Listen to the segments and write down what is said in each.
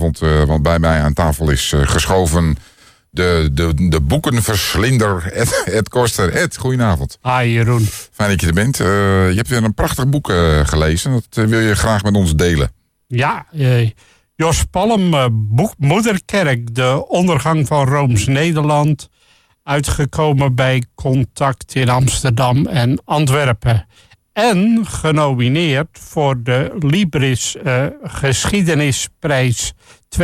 Want bij mij aan tafel is geschoven de boekenverslinder Ed Koster. Ed, goedenavond. Hi Jeroen. Fijn dat je er bent. Je hebt weer een prachtig boek gelezen. Dat wil je graag met ons delen. Ja, Jos Palm, boek Moederkerk, de ondergang van Rooms-Nederland. Uitgekomen bij Contact in Amsterdam en Antwerpen. En genomineerd voor de Libris Geschiedenisprijs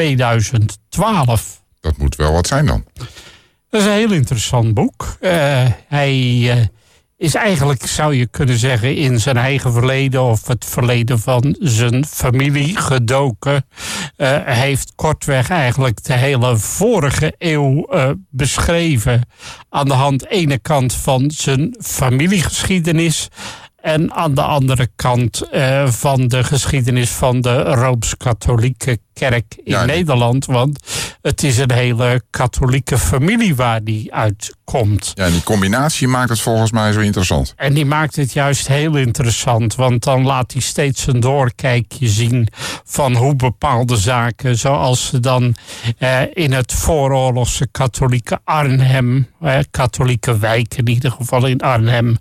2012. Dat moet wel wat zijn dan. Dat is een heel interessant boek. Hij is eigenlijk, zou je kunnen zeggen, in zijn eigen verleden of het verleden van zijn familie gedoken. Hij heeft kortweg eigenlijk de hele vorige eeuw beschreven aan de ene kant van zijn familiegeschiedenis en aan de andere kant van de geschiedenis van de Rooms-Katholieke Kerk in Nederland. Want het is een hele katholieke familie waar die uitkomt. Ja, en die combinatie maakt het volgens mij zo interessant. En die maakt het juist heel interessant. Want dan laat hij steeds een doorkijkje zien van hoe bepaalde zaken, zoals ze dan in het vooroorlogse katholieke Arnhem, katholieke wijk in ieder geval in Arnhem,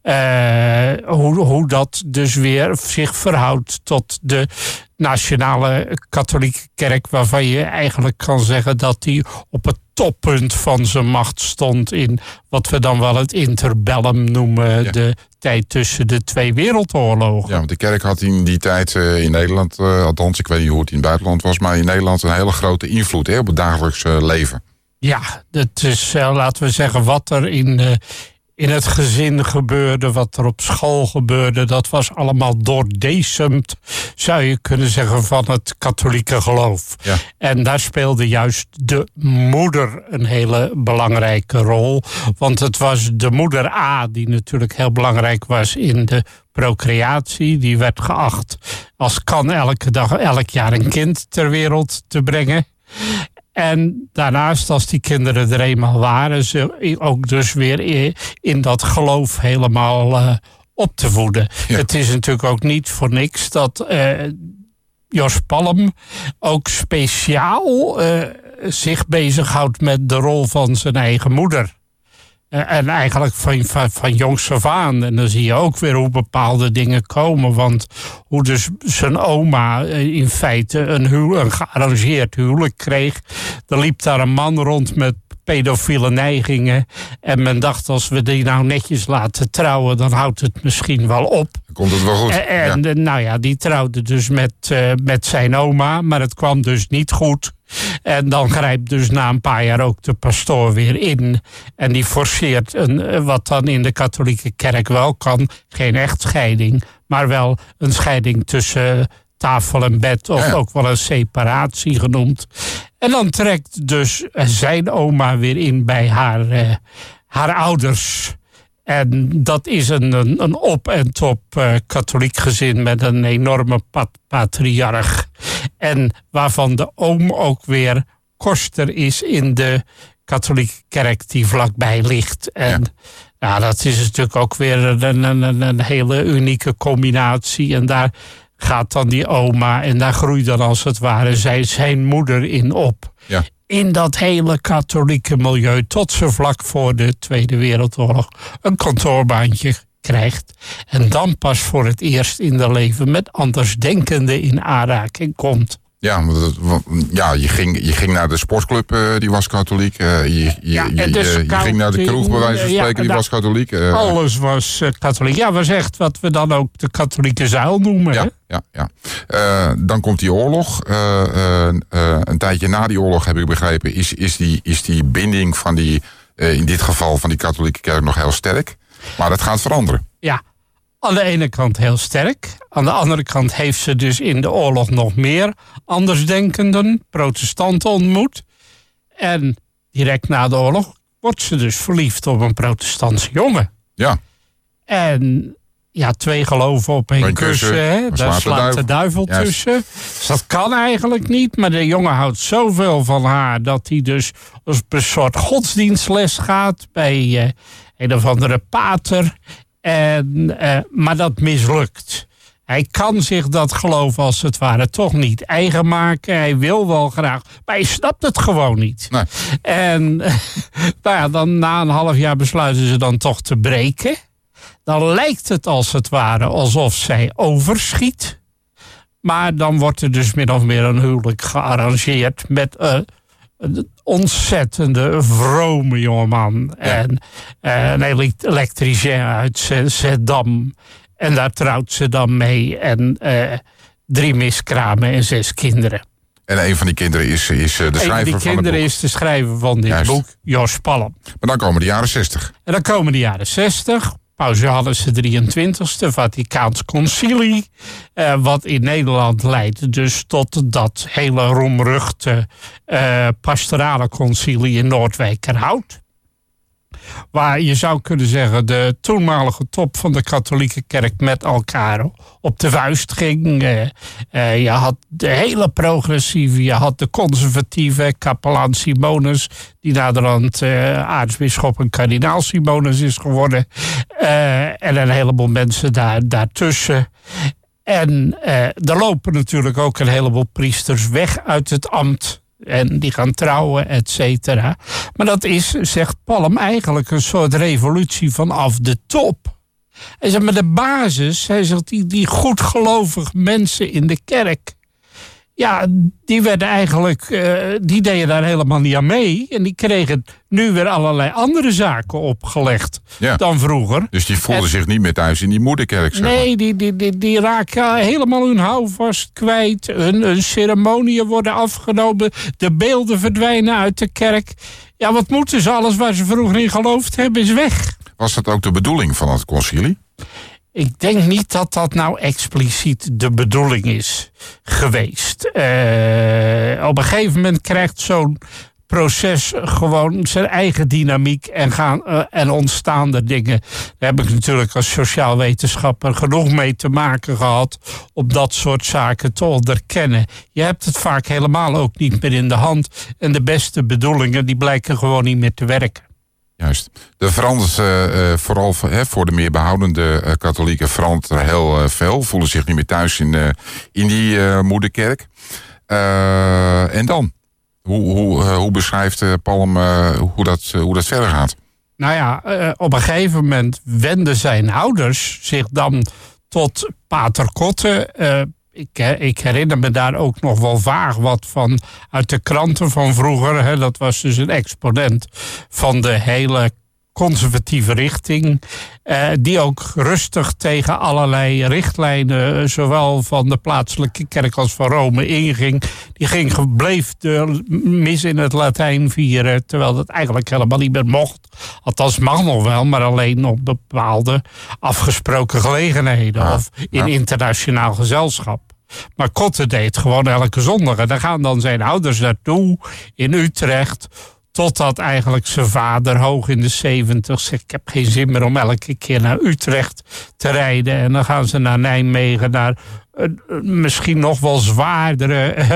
hoe dat dus weer zich verhoudt tot de nationale katholieke kerk, waarvan je eigenlijk kan zeggen dat die op het toppunt van zijn macht stond in wat we dan wel het interbellum noemen, de tijd tussen de twee wereldoorlogen. Ja, want de kerk had in die tijd in Nederland, althans ik weet niet hoe het in het buitenland was, maar in Nederland een hele grote invloed op het dagelijks leven. Ja, dat is, laten we zeggen, wat er in het gezin gebeurde, wat er op school gebeurde, dat was allemaal doordecemd, zou je kunnen zeggen, van het katholieke geloof. Ja. En daar speelde juist de moeder een hele belangrijke rol. Want het was de moeder A die natuurlijk heel belangrijk was in de procreatie. Die werd geacht als kan elke dag, elk jaar een kind ter wereld te brengen. En daarnaast, als die kinderen er eenmaal waren, ze ook dus weer in dat geloof helemaal op te voeden. Ja. Het is natuurlijk ook niet voor niks dat Jos Palm ook speciaal zich bezighoudt met de rol van zijn eigen moeder. En eigenlijk van jongs af aan. En dan zie je ook weer hoe bepaalde dingen komen. Want hoe dus zijn oma in feite een gearrangeerd huwelijk kreeg. Er liep daar een man rond met pedofiele neigingen. En men dacht, als we die nou netjes laten trouwen, dan houdt het misschien wel op. Dan komt het wel goed. Die trouwde dus met zijn oma. Maar het kwam dus niet goed. En dan grijpt dus na een paar jaar ook de pastoor weer in. En die forceert wat dan in de katholieke kerk wel kan. Geen echtscheiding, maar wel een scheiding tussen tafel en bed. Of ook wel een separatie genoemd. En dan trekt dus zijn oma weer in bij haar ouders. En dat is een op- en top katholiek gezin met een enorme patriarch. En waarvan de oom ook weer koster is in de katholieke kerk die vlakbij ligt. En dat is natuurlijk ook weer een hele unieke combinatie. En daar gaat dan die oma en daar groeit dan als het ware zijn moeder in op. Ja. In dat hele katholieke milieu tot ze vlak voor de Tweede Wereldoorlog een kantoorbaantje krijgt. En dan pas voor het eerst in haar leven met andersdenkenden in aanraking komt. Ja, je ging naar de sportclub, die was katholiek. Je ging naar de kroeg, bij wijze van spreken, die was katholiek. Alles was katholiek. Ja, was echt wat we dan ook de katholieke zuil noemen. Ja. Dan komt die oorlog. Een tijdje na die oorlog, heb ik begrepen, is die binding van in dit geval van die katholieke kerk nog heel sterk. Maar dat gaat veranderen. Ja. Aan de ene kant heel sterk. Aan de andere kant heeft ze dus in de oorlog nog meer andersdenkenden, protestanten ontmoet. En direct na de oorlog wordt ze dus verliefd op een protestantse jongen. Ja. En twee geloven op één kussen. Daar slaat de duivel tussen. Dus dat kan eigenlijk niet. Maar de jongen houdt zoveel van haar dat hij dus als een soort godsdienstles gaat bij een of andere pater. Maar dat mislukt. Hij kan zich dat geloof als het ware toch niet eigen maken. Hij wil wel graag, maar hij snapt het gewoon niet. Nee. En dan na een half jaar besluiten ze dan toch te breken. Dan lijkt het als het ware alsof zij overschiet. Maar dan wordt er dus min of meer een huwelijk gearrangeerd met een ontzettende vrome jongeman. Ja. En een elektricien uit Zeddam. En daar trouwt ze dan mee. En 3 miskramen en 6 kinderen. En een van die kinderen is de schrijver van het boek. Een van die kinderen is de schrijver van dit boek, Jos Palm. Maar dan komen de jaren 60. En dan komen de jaren 60. Paus Johannes de 23e, Vaticaans Concilie. Wat in Nederland leidt dus tot dat hele roemruchte pastorale concilie in Noordwijkerhout. Waar je zou kunnen zeggen de toenmalige top van de katholieke kerk met elkaar op de vuist ging. Je had de hele progressieve, je had de conservatieve kapelaan Simonus, die naderhand aartsbisschop en kardinaal Simonus is geworden. En een heleboel mensen daartussen. En er lopen natuurlijk ook een heleboel priesters weg uit het ambt. En die gaan trouwen, et cetera. Maar dat is, zegt Palm, eigenlijk een soort revolutie vanaf de top. Hij zegt, maar de basis, hij zegt, die goedgelovige mensen in de kerk. Ja, die werden eigenlijk, die deden daar helemaal niet aan mee. En die kregen nu weer allerlei andere zaken opgelegd dan vroeger. Dus die voelden zich niet meer thuis in die moederkerk, zeg maar. Nee, die raken helemaal hun houvast kwijt. Hun ceremoniën worden afgenomen. De beelden verdwijnen uit de kerk. Ja, wat moeten ze? Alles waar ze vroeger in geloofd hebben is weg. Was dat ook de bedoeling van het concilie? Ik denk niet dat dat nou expliciet de bedoeling is geweest. Op een gegeven moment krijgt zo'n proces gewoon zijn eigen dynamiek en ontstaan er dingen. Daar heb ik natuurlijk als sociaal wetenschapper genoeg mee te maken gehad om dat soort zaken te onderkennen. Je hebt het vaak helemaal ook niet meer in de hand en de beste bedoelingen die blijken gewoon niet meer te werken. Juist. Er verandert vooral voor de meer behoudende katholieken verandert er heel veel. Voelen zich niet meer thuis in die moederkerk. En dan? Hoe beschrijft Palm hoe dat verder gaat? Nou ja, op een gegeven moment wenden zijn ouders zich dan tot Pater Kotte. Ik herinner me daar ook nog wel vaag wat van uit de kranten van vroeger. Hè. Dat was dus een exponent van de hele conservatieve richting. Die ook rustig tegen allerlei richtlijnen, zowel van de plaatselijke kerk als van Rome, inging. Die bleef de mis in het Latijn vieren, terwijl dat eigenlijk helemaal niet meer mocht. Althans mag nog wel, maar alleen op bepaalde afgesproken gelegenheden of in internationaal gezelschap. Maar Kotte deed gewoon elke zondag. En daar gaan dan zijn ouders naartoe in Utrecht. Totdat eigenlijk zijn vader hoog in de 70 zegt, ik heb geen zin meer om elke keer naar Utrecht te rijden. En dan gaan ze naar Nijmegen, naar misschien nog wel zwaardere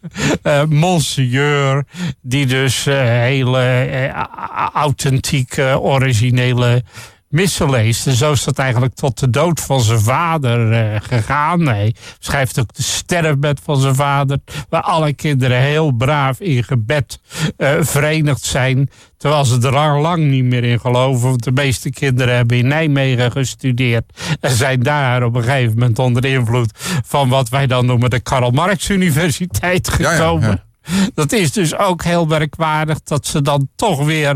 Monseigneur. Die dus hele authentieke, originele missen leest. En zo is dat eigenlijk tot de dood van zijn vader gegaan. Hij schrijft ook de sterfbed van zijn vader, waar alle kinderen heel braaf in gebed verenigd zijn, terwijl ze er al lang niet meer in geloven. Want de meeste kinderen hebben in Nijmegen gestudeerd en zijn daar op een gegeven moment onder invloed van wat wij dan noemen de Karl Marx Universiteit gekomen. Ja. Dat is dus ook heel merkwaardig dat ze dan toch weer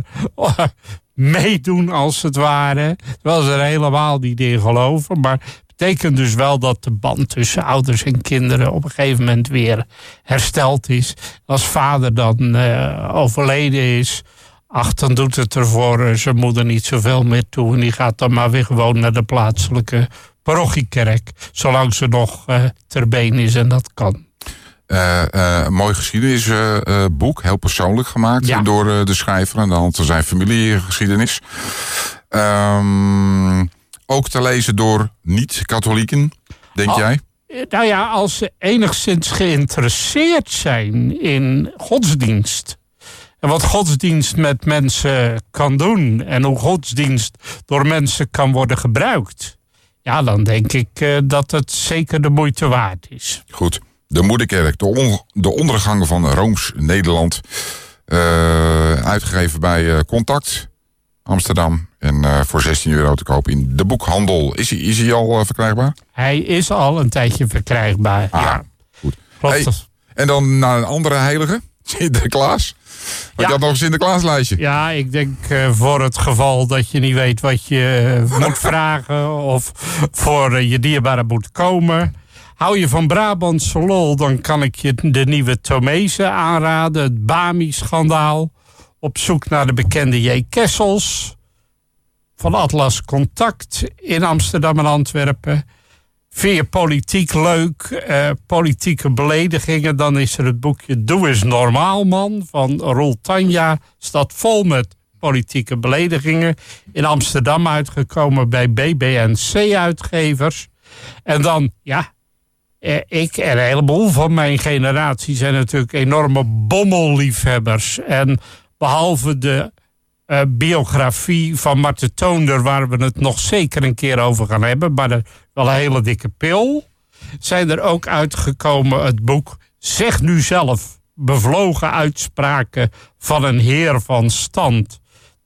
meedoen als het ware. Terwijl ze er helemaal niet in geloven. Maar het betekent dus wel dat de band tussen ouders en kinderen op een gegeven moment weer hersteld is. Als vader dan overleden is, dan doet het er voor zijn moeder niet zoveel meer toe. En die gaat dan maar weer gewoon naar de plaatselijke parochiekerk. Zolang ze nog ter been is en dat kan. Een mooi geschiedenisboek, heel persoonlijk gemaakt door de schrijver aan de hand van zijn familiegeschiedenis. Ook te lezen door niet-katholieken, denk jij? Nou ja, als ze enigszins geïnteresseerd zijn in godsdienst. En wat godsdienst met mensen kan doen. En hoe godsdienst door mensen kan worden gebruikt. Ja, dan denk ik dat het zeker de moeite waard is. Goed. De Moederkerk, de ondergang van Rooms-Nederland. Uitgegeven bij Contact Amsterdam. En voor €16 te koop in de boekhandel. Is hij al verkrijgbaar? Hij is al een tijdje verkrijgbaar. Ja, goed. Klopt. Hey, en dan naar een andere heilige, Sinterklaas. Want je had nog een Sinterklaaslijstje. Ja, ik denk voor het geval dat je niet weet wat je moet vragen of voor je dierbare moet komen. Hou je van Brabantse lol, dan kan ik je de nieuwe Tomezen aanraden. Het Bami-schandaal. Op zoek naar de bekende J. Kessels. Van Atlas Contact in Amsterdam en Antwerpen. Vind je politiek leuk, politieke beledigingen, dan is er het boekje Doe eens normaal, man, van Roel Tanja. Staat vol met politieke beledigingen. In Amsterdam uitgekomen bij BBNC-uitgevers. En dan, ja, ik en een heleboel van mijn generatie zijn natuurlijk enorme bommelliefhebbers. En behalve de biografie van Marten Toonder, waar we het nog zeker een keer over gaan hebben, maar wel een hele dikke pil, zijn er ook uitgekomen het boek Zeg nu zelf, bevlogen uitspraken van een heer van stand.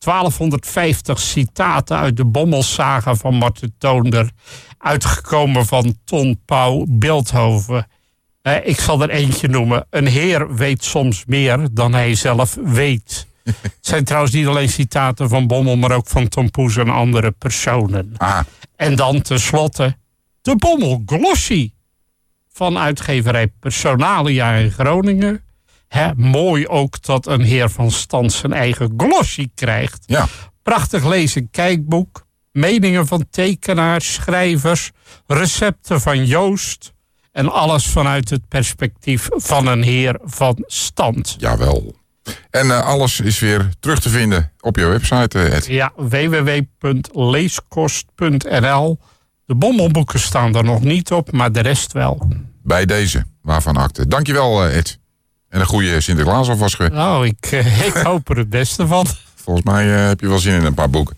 1250 citaten uit de bommelsaga van Marten Toonder, uitgekomen van Ton Pauw Bilthoven. Ik zal er eentje noemen. Een heer weet soms meer dan hij zelf weet. Het zijn trouwens niet alleen citaten van Bommel, maar ook van Tom Poes en andere personen. Ah. En dan tenslotte de Bommel Glossy van uitgeverij Personalia in Groningen. Mooi ook dat een heer van stand zijn eigen glossy krijgt. Ja. Prachtig lezen kijkboek. Meningen van tekenaars, schrijvers, recepten van Joost. En alles vanuit het perspectief van een heer van stand. Jawel. En alles is weer terug te vinden op je website, Ed. Ja, www.leeskost.nl. De bommelboeken staan er nog niet op, maar de rest wel. Bij deze, waarvan akte. Dankjewel, Ed. En een goede Sinterklaas alvast. Nou, ik hoop er het beste van. Volgens mij heb je wel zin in een paar boeken.